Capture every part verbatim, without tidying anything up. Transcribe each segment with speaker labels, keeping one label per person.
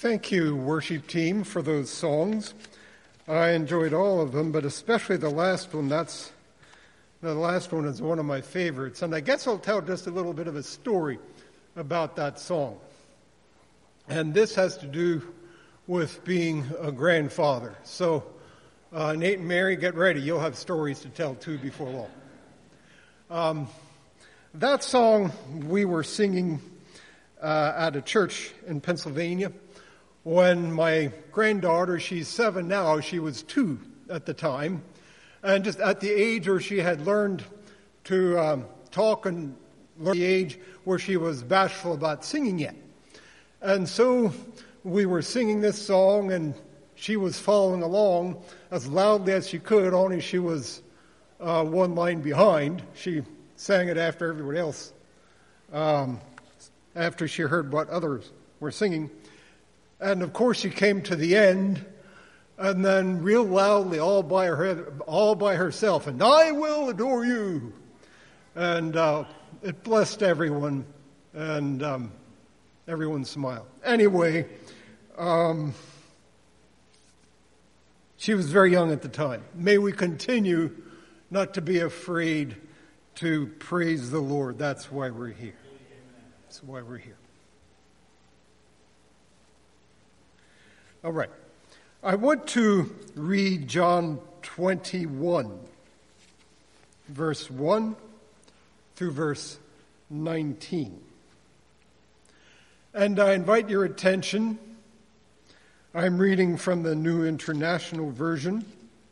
Speaker 1: Thank you, worship team, for those songs. I enjoyed all of them, but especially the last one. That's the last one is one of my favorites, and I guess I'll tell just a little bit of a story about that song. And this has to do with being a grandfather. So, uh, Nate and Mary, get ready. You'll have stories to tell too before long. Um, that song we were singing uh, at a church in Pennsylvania. When my granddaughter, she's seven now, she was two at the time, and just at the age where she had learned to um, talk and learn the age where she was bashful about singing yet. And so we were singing this song, and she was following along as loudly as she could, only she was uh, one line behind. She sang it after everyone else, um, after she heard what others were singing. And of course, she came to the end, and then real loudly, all by her, all by herself, and I will adore you. And uh, it blessed everyone, and um, everyone smiled. Anyway, um, she was very young at the time. May we continue not to be afraid to praise the Lord. That's why we're here. That's why we're here. All right. I want to read John twenty-one, verse one through verse nineteen. And I invite your attention. I'm reading from the New International Version.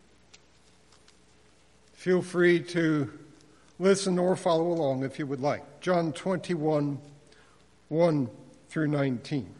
Speaker 1: Feel free to listen or follow along if you would like. John twenty-one, one through nineteen.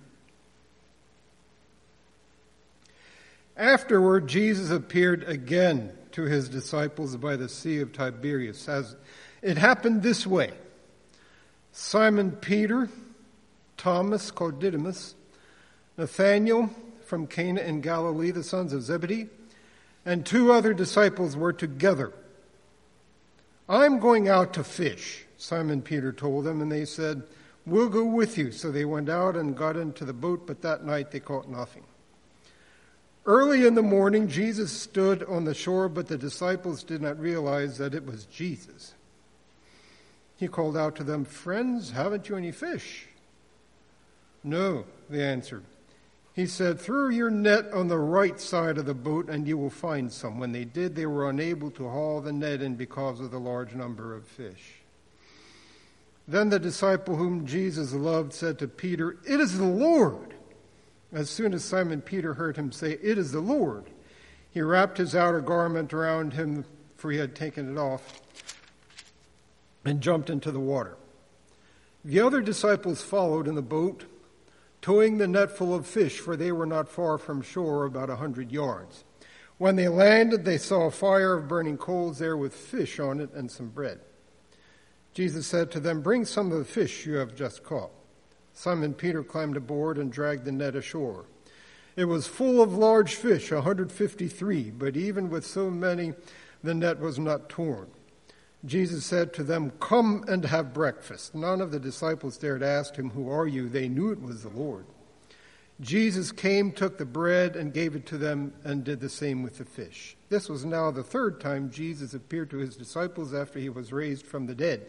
Speaker 1: Afterward, Jesus appeared again to his disciples by the Sea of Tiberias. As it happened this way: Simon Peter, Thomas called Didymus, Nathanael from Cana in Galilee, the sons of Zebedee, and two other disciples were together. I'm going out to fish, Simon Peter told them, and they said, we'll go with you. So they went out and got into the boat, but that night they caught nothing. Early in the morning, Jesus stood on the shore, but the disciples did not realize that it was Jesus. He called out to them, friends, haven't you any fish? No, they answered. He said, throw your net on the right side of the boat and you will find some. When they did, they were unable to haul the net in because of the large number of fish. Then the disciple whom Jesus loved said to Peter, it is the Lord. As soon as Simon Peter heard him say, it is the Lord, he wrapped his outer garment around him, for he had taken it off, and jumped into the water. The other disciples followed in the boat, towing the net full of fish, for they were not far from shore, about a hundred yards. When they landed, they saw a fire of burning coals there with fish on it and some bread. Jesus said to them, bring some of the fish you have just caught. Simon Peter climbed aboard and dragged the net ashore. It was full of large fish, one hundred fifty-three, but even with so many, the net was not torn. Jesus said to them, come and have breakfast. None of the disciples dared ask him, who are you? They knew it was the Lord. Jesus came, took the bread, and gave it to them, and did the same with the fish. This was now the third time Jesus appeared to his disciples after he was raised from the dead.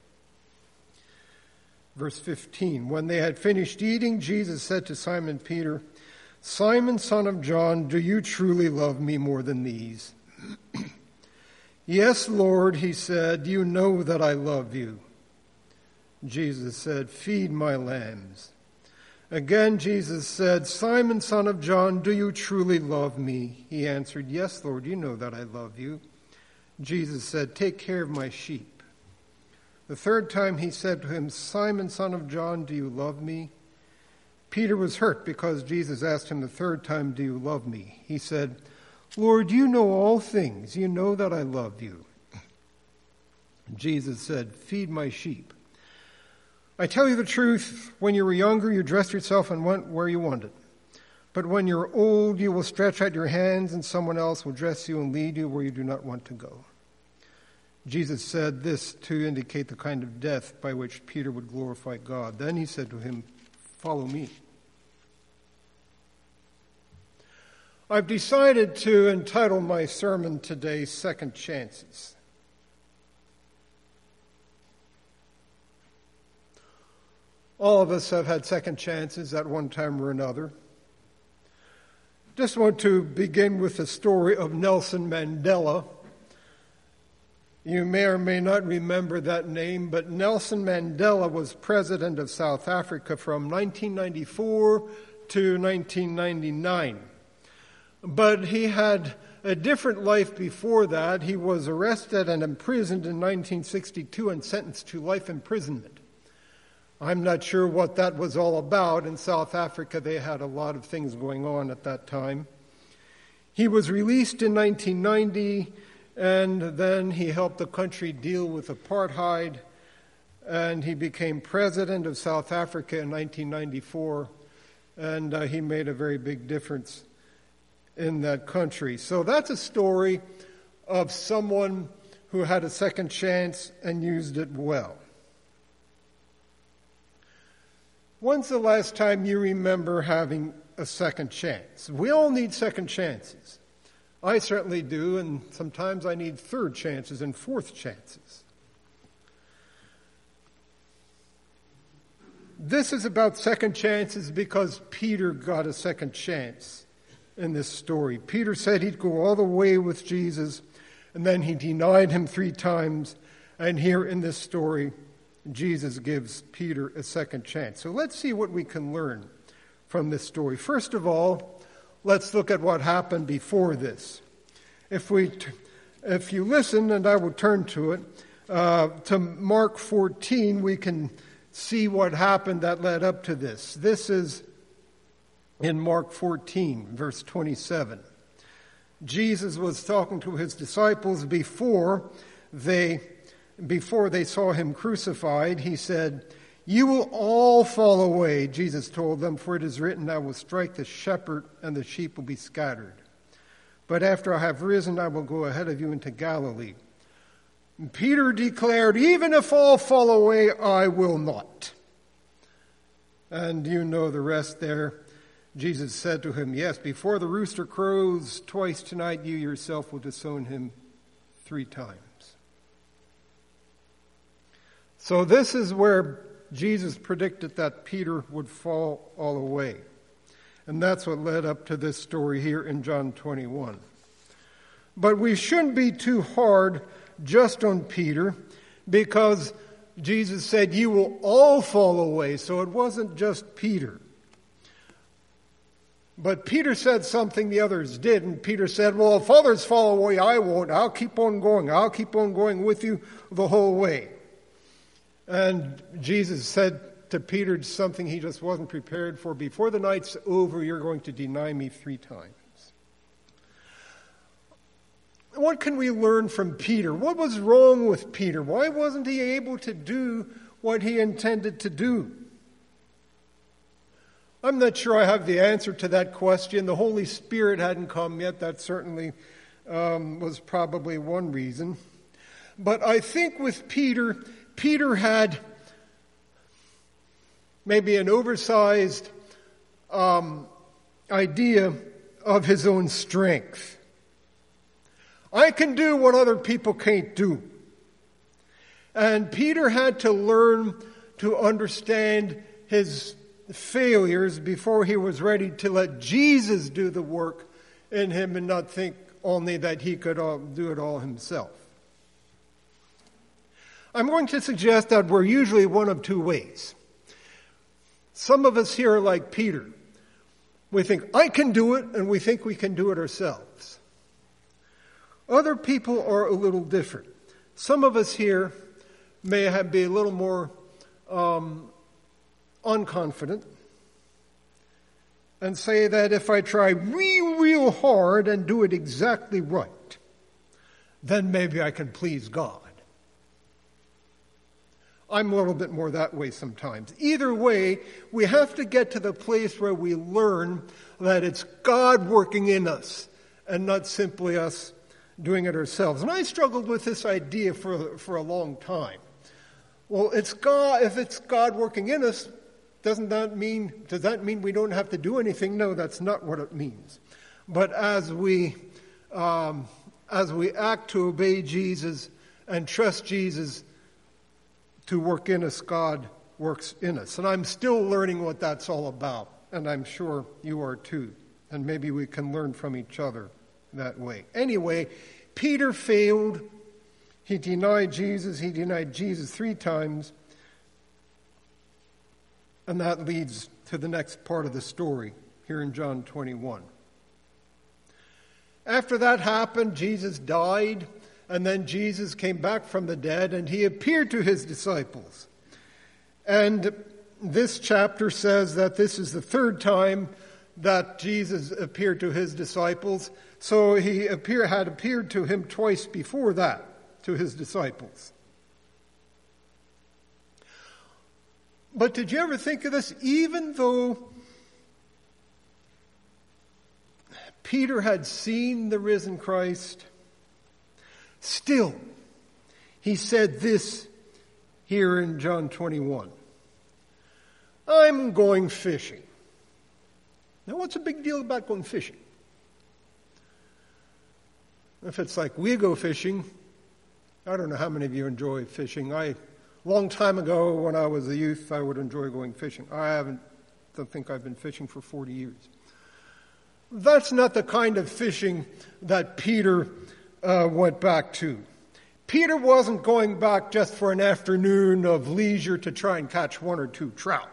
Speaker 1: Verse fifteen, when they had finished eating, Jesus said to Simon Peter, Simon, son of John, do you truly love me more than these? Yes, Lord, he said, you know that I love you. Jesus said, feed my lambs. Again, Jesus said, Simon, son of John, do you truly love me? He answered, yes, Lord, you know that I love you. Jesus said, take care of my sheep. The third time he said to him, Simon, son of John, do you love me? Peter was hurt because Jesus asked him the third time, do you love me? He said, Lord, you know all things. You know that I love you. Jesus said, feed my sheep. I tell you the truth, when you were younger, you dressed yourself and went where you wanted. But when you're old, you will stretch out your hands and someone else will dress you and lead you where you do not want to go. Jesus said this to indicate the kind of death by which Peter would glorify God. Then he said to him, follow me. I've decided to entitle my sermon today, Second Chances. All of us have had second chances at one time or another. Just want to begin with the story of Nelson Mandela. You may or may not remember that name, but Nelson Mandela was president of South Africa from nineteen ninety-four to nineteen ninety-nine. But he had a different life before that. He was arrested and imprisoned in nineteen sixty-two and sentenced to life imprisonment. I'm not sure what that was all about. In South Africa, they had a lot of things going on at that time. He was released in nineteen ninety, and then he helped the country deal with apartheid, and he became president of South Africa in nineteen ninety-four, and uh, he made a very big difference in that country. So that's a story of someone who had a second chance and used it well. When's the last time you remember having a second chance? We all need second chances. I certainly do, and sometimes I need third chances and fourth chances. This is about second chances because Peter got a second chance in this story. Peter said he'd go all the way with Jesus, and then he denied him three times, and here in this story, Jesus gives Peter a second chance. So let's see what we can learn from this story. First of all, let's look at what happened before this. If we, t- if you listen, and I will turn to it, uh, to Mark fourteen, we can see what happened that led up to this. This is in Mark fourteen, verse twenty-seven. Jesus was talking to his disciples before they Before they saw him crucified. He said, "You will all fall away," Jesus told them, "for it is written, I will strike the shepherd and the sheep will be scattered. But after I have risen, I will go ahead of you into Galilee." And Peter declared, "Even if all fall away, I will not." And you know the rest there. Jesus said to him, "Yes, before the rooster crows twice tonight, you yourself will disown him three times." So this is where Jesus predicted that Peter would fall all away. And that's what led up to this story here in John twenty-one. But we shouldn't be too hard just on Peter, because Jesus said, "You will all fall away." So it wasn't just Peter. But Peter said something the others didn't. Peter said, "Well, if others fall away, I won't. I'll keep on going. I'll keep on going with you the whole way." And Jesus said to Peter something he just wasn't prepared for. "Before the night's over, you're going to deny me three times." What can we learn from Peter? What was wrong with Peter? Why wasn't he able to do what he intended to do? I'm not sure I have the answer to that question. The Holy Spirit hadn't come yet. That certainly um, was probably one reason. But I think with Peter, Peter had maybe an oversized um, idea of his own strength. I can do what other people can't do. And Peter had to learn to understand his failures before he was ready to let Jesus do the work in him and not think only that he could uh, do it all himself. I'm going to suggest that we're usually one of two ways. Some of us here are like Peter. We think, I can do it, and we think we can do it ourselves. Other people are a little different. Some of us here may have, be a little more um, unconfident and say that if I try real, real hard and do it exactly right, then maybe I can please God. I'm a little bit more that way sometimes. Either way, we have to get to the place where we learn that it's God working in us and not simply us doing it ourselves. And I struggled with this idea for, for a long time. Well, it's God, if it's God working in us, doesn't that mean, does that mean we don't have to do anything? No, that's not what it means. But as we um, as we act to obey Jesus and trust Jesus to work in us, God works in us. And I'm still learning what that's all about, and I'm sure you are too. And maybe we can learn from each other that way. Anyway, Peter failed. He denied Jesus. He denied Jesus three times. And that leads to the next part of the story here in John twenty-one. After that happened, Jesus died, and then Jesus came back from the dead, and he appeared to his disciples. And this chapter says that this is the third time that Jesus appeared to his disciples. So he appear, had appeared to him twice before that, to his disciples. But did you ever think of this? Even though Peter had seen the risen Christ, still he said this here in John twenty-one. I'm going fishing. Now, what's the big deal about going fishing? If it's like we go fishing, I don't know how many of you enjoy fishing. I, a long time ago when I was a youth, I would enjoy going fishing. I haven't, don't think I've been fishing for forty years. That's not the kind of fishing that Peter uh, went back to. Peter wasn't going back just for an afternoon of leisure to try and catch one or two trout.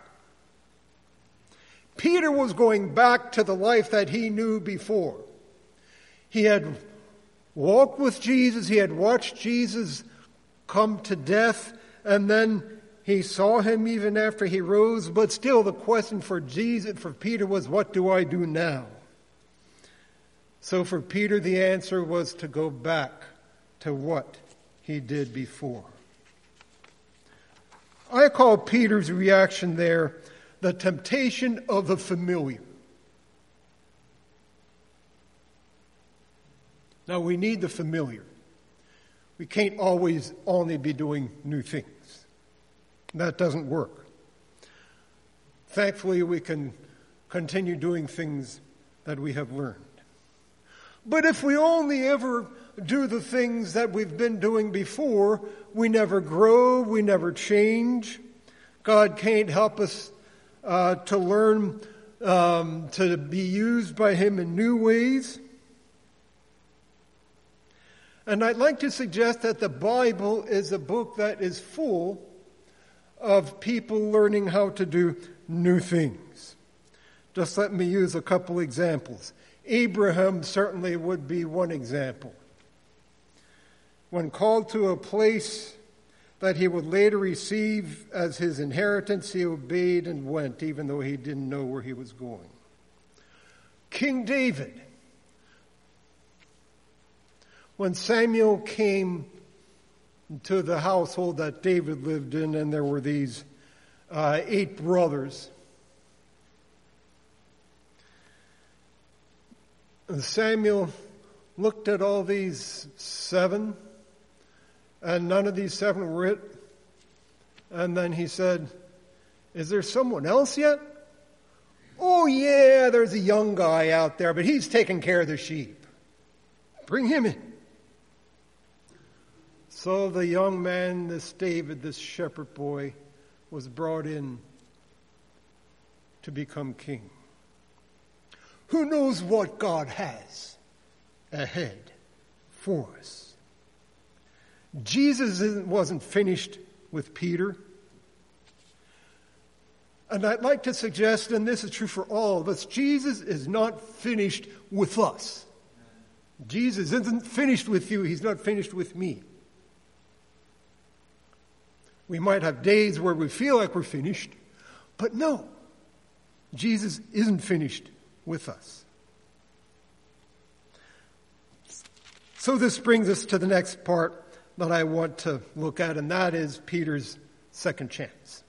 Speaker 1: Peter was going back to the life that he knew before. He had walked with Jesus. He had watched Jesus come to death, and then he saw him even after he rose. But still, the question for Jesus, for Peter, was, what do I do now? So for Peter, the answer was to go back to what he did before. I call Peter's reaction there the temptation of the familiar. Now, we need the familiar. We can't always only be doing new things. That doesn't work. Thankfully, we can continue doing things that we have learned. But if we only ever do the things that we've been doing before, we never grow, we never change. God can't help us uh, to learn um, to be used by Him in new ways. And I'd like to suggest that the Bible is a book that is full of people learning how to do new things. Just let me use a couple examples. Abraham certainly would be one example. When called to a place that he would later receive as his inheritance, he obeyed and went, even though he didn't know where he was going. King David, when Samuel came to the household that David lived in, and there were these uh, eight brothers, and Samuel looked at all these seven, and none of these seven were it. And then he said, is there someone else yet? Oh yeah, there's a young guy out there, but he's taking care of the sheep. Bring him in. So the young man, this David, this shepherd boy, was brought in to become king. Who knows what God has ahead for us? Jesus wasn't finished with Peter. And I'd like to suggest, and this is true for all of us, Jesus is not finished with us. Jesus isn't finished with you. He's not finished with me. We might have days where we feel like we're finished, but no, Jesus isn't finished with us. So this brings us to the next part that I want to look at, and that is Peter's second chance.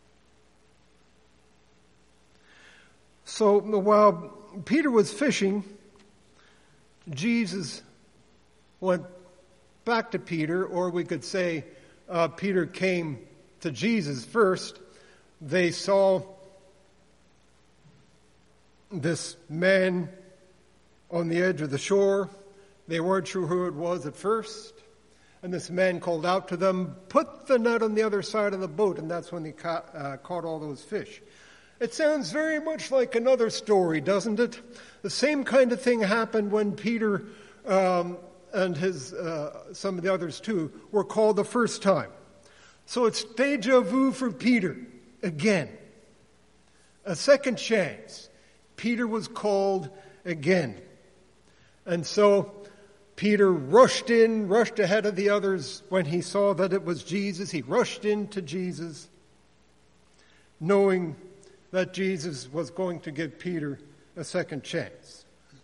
Speaker 1: So while Peter was fishing, Jesus went back to Peter, or we could say uh, Peter came to Jesus first. They saw this man on the edge of the shore. They weren't sure who it was at first. And this man called out to them, "Put the net on the other side of the boat." And that's when he caught, uh, caught all those fish. It sounds very much like another story, doesn't it? The same kind of thing happened when Peter um, and his uh, some of the others too were called the first time. So it's deja vu for Peter again. A second chance. Peter was called again. And so Peter rushed in, rushed ahead of the others when he saw that it was Jesus. He rushed into Jesus, knowing that Jesus was going to give Peter a second chance.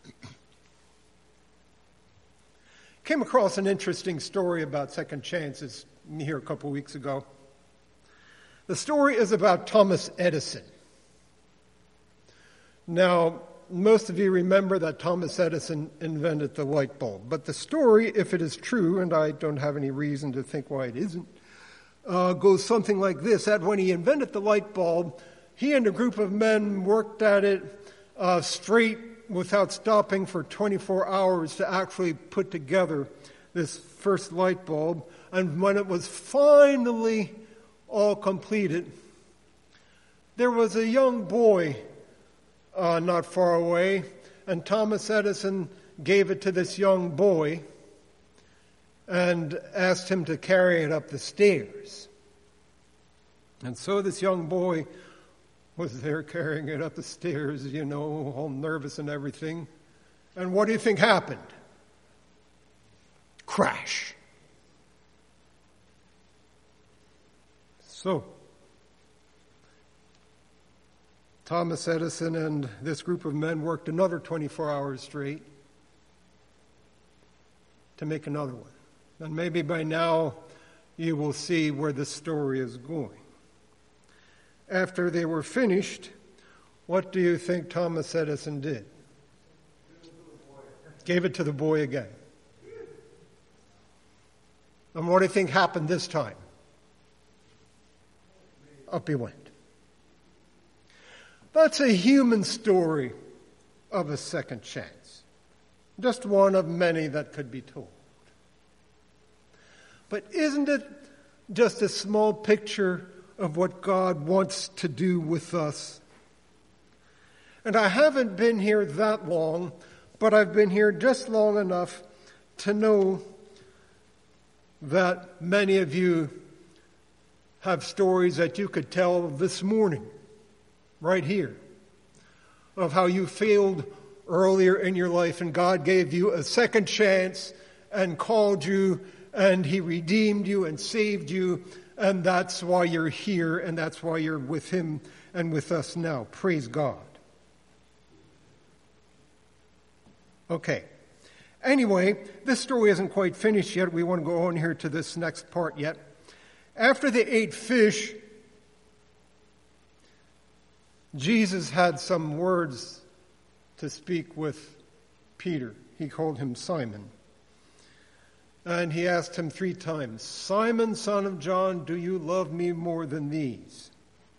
Speaker 1: Came across an interesting story about second chances here a couple weeks ago. The story is about Thomas Edison. Now, most of you remember that Thomas Edison invented the light bulb. But the story, if it is true, and I don't have any reason to think why it isn't, uh, goes something like this: that when he invented the light bulb, he and a group of men worked at it uh, straight without stopping for twenty-four hours to actually put together this first light bulb. And when it was finally all completed, there was a young boy Uh, not far away, and Thomas Edison gave it to this young boy and asked him to carry it up the stairs. And so this young boy was there carrying it up the stairs, you know, all nervous and everything. And what do you think happened? Crash. So, Thomas Edison and this group of men worked another twenty-four hours straight to make another one. And maybe by now you will see where this story is going. After they were finished, what do you think Thomas Edison did? Gave it to the boy again. And what do you think happened this time? Up he went. That's a human story of a second chance. Just one of many that could be told. But isn't it just a small picture of what God wants to do with us? And I haven't been here that long, but I've been here just long enough to know that many of you have stories that you could tell this morning, right here, of how you failed earlier in your life and God gave you a second chance and called you and He redeemed you and saved you, and that's why you're here and that's why you're with Him and with us now. Praise God. Okay. Anyway, this story isn't quite finished yet. We want to go on here to this next part yet. After they ate fish, Jesus had some words to speak with Peter. He called him Simon. And he asked him three times, "Simon, son of John, do you love me more than these?"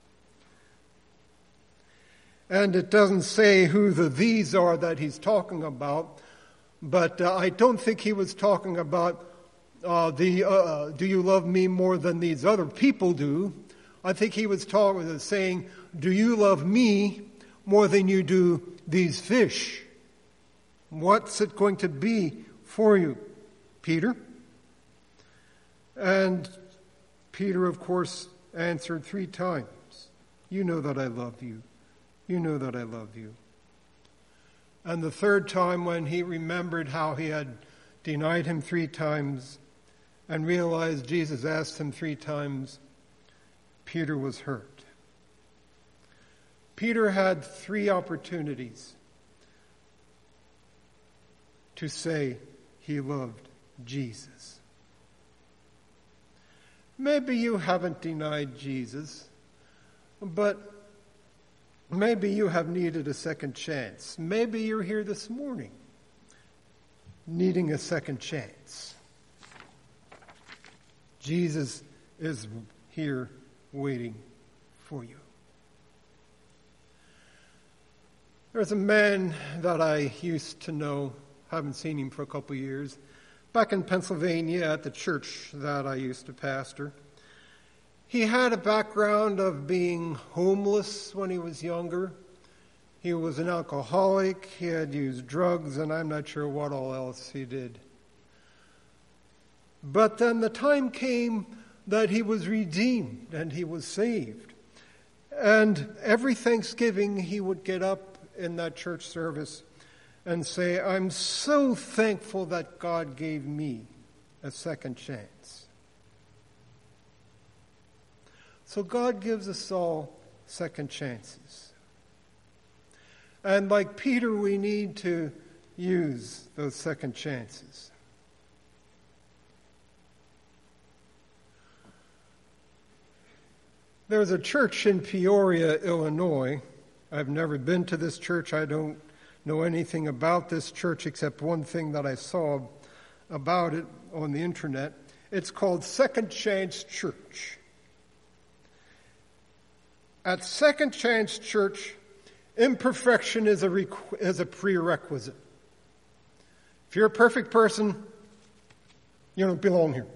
Speaker 1: And it doesn't say who the these are that he's talking about, but uh, I don't think he was talking about uh, the uh, do you love me more than these other people do. I think he was talking, saying, do you love me more than you do these fish? What's it going to be for you, Peter? And Peter, of course, answered three times, "You know that I love you. You know that I love you." And the third time, when he remembered how he had denied him three times and realized Jesus asked him three times, Peter was hurt. Peter had three opportunities to say he loved Jesus. Maybe you haven't denied Jesus, but maybe you have needed a second chance. Maybe you're here this morning needing a second chance. Jesus is here waiting for you. There's a man that I used to know, haven't seen him for a couple of years, back in Pennsylvania at the church that I used to pastor. He had a background of being homeless when he was younger. He was an alcoholic, he had used drugs, and I'm not sure what all else he did. But then the time came that he was redeemed and he was saved. And every Thanksgiving he would get up in that church service and say, I'm so thankful that God gave me a second chance. So God gives us all second chances. And like Peter, we need to use those second chances. There's a church in Peoria, Illinois. I've never been to this church. I don't know anything about this church except one thing that I saw about it on the internet. It's called Second Chance Church. At Second Chance Church, imperfection is a, requ- is a prerequisite. If you're a perfect person, you don't belong here.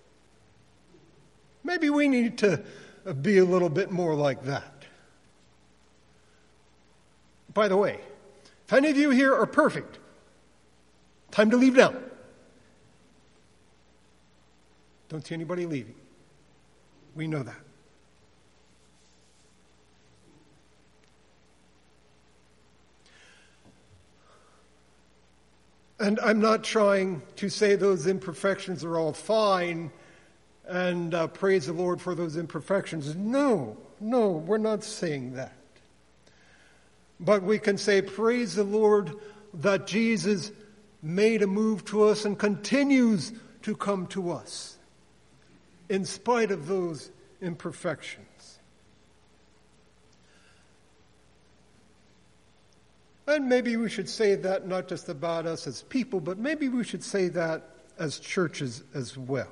Speaker 1: Maybe we need to be a little bit more like that. By the way, if any of you here are perfect, time to leave now. Don't see anybody leaving. We know that. And I'm not trying to say those imperfections are all fine and uh, praise the Lord for those imperfections. No, no, we're not saying that. But we can say, praise the Lord that Jesus made a move to us and continues to come to us in spite of those imperfections. And maybe we should say that not just about us as people, but maybe we should say that as churches as well.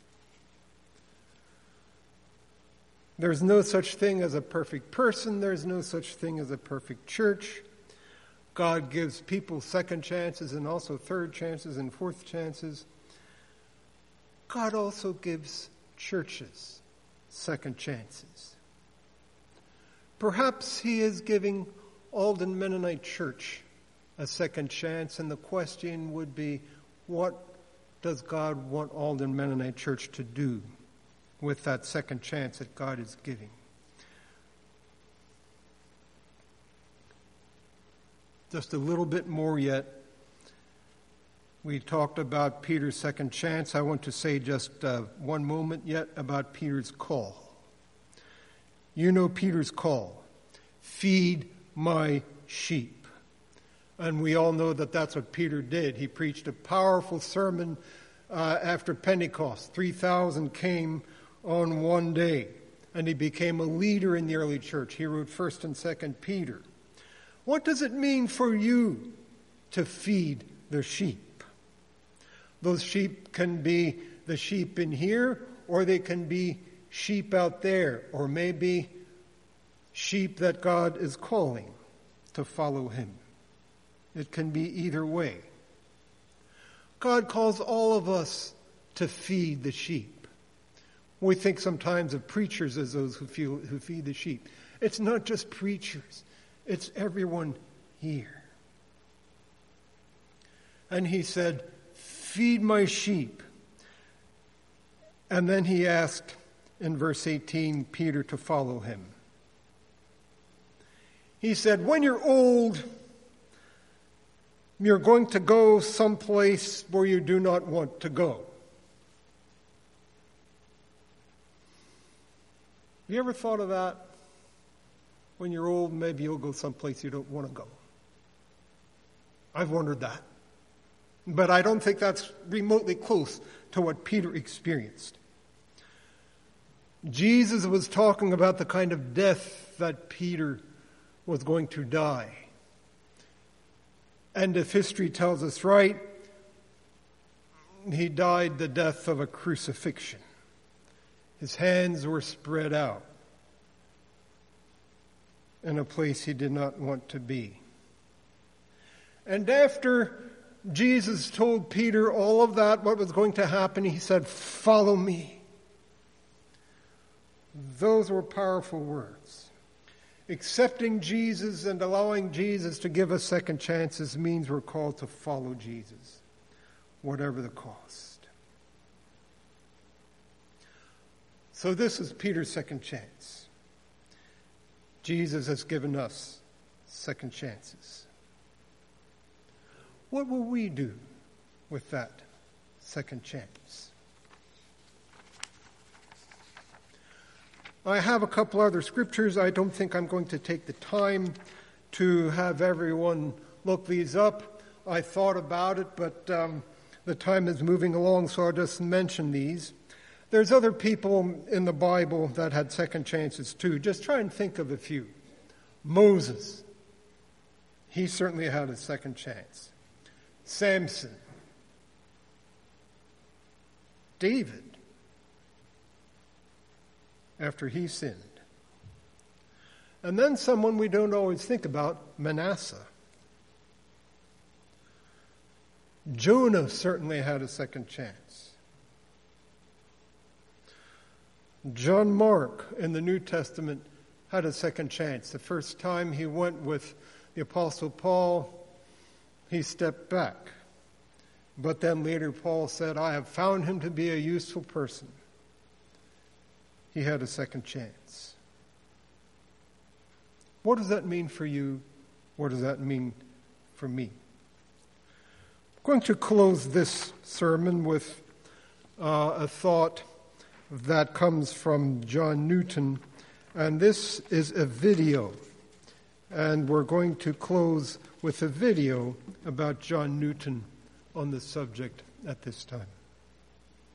Speaker 1: There's no such thing as a perfect person. There's no such thing as a perfect church. God gives people second chances and also third chances and fourth chances. God also gives churches second chances. Perhaps he is giving Alden Mennonite Church a second chance, and the question would be, what does God want Alden Mennonite Church to do with that second chance that God is giving? Just a little bit more yet. We talked about Peter's second chance. I want to say just uh, one moment yet about Peter's call. You know Peter's call. Feed my sheep. And we all know that that's what Peter did. He preached a powerful sermon uh, after Pentecost. three thousand came on one day, and he became a leader in the early church. He wrote First and Second Peter. What does it mean for you to feed the sheep? Those sheep can be the sheep in here, or they can be sheep out there, or maybe sheep that God is calling to follow him. It can be either way. God calls all of us to feed the sheep. We think sometimes of preachers as those who, feel, who feed the sheep. It's not just preachers. It's everyone here. And he said, feed my sheep. And then he asked in verse eighteen Peter to follow him. He said, when you're old, you're going to go someplace where you do not want to go. Have you ever thought of that? When you're old, maybe you'll go someplace you don't want to go. I've wondered that. But I don't think that's remotely close to what Peter experienced. Jesus was talking about the kind of death that Peter was going to die. And if history tells us right, he died the death of a crucifixion. His hands were spread out in a place he did not want to be. And after Jesus told Peter all of that, what was going to happen, he said, "Follow me." Those were powerful words. Accepting Jesus and allowing Jesus to give us second chances means we're called to follow Jesus, whatever the cost. So this is Peter's second chance. Jesus has given us second chances. What will we do with that second chance? I have a couple other scriptures. I don't think I'm going to take the time to have everyone look these up. I thought about it, but um, the time is moving along, so I'll just mention these. There's other people in the Bible that had second chances too. Just try and think of a few. Moses. He certainly had a second chance. Samson. David. After he sinned. And then someone we don't always think about, Manasseh. Jonah certainly had a second chance. John Mark in the New Testament had a second chance. The first time he went with the Apostle Paul, he stepped back. But then later Paul said, "I have found him to be a useful person." He had a second chance. What does that mean for you? What does that mean for me? I'm going to close this sermon with uh, a thought that comes from John Newton, and this is a video. And we're going to close with a video about John Newton on this subject at this time.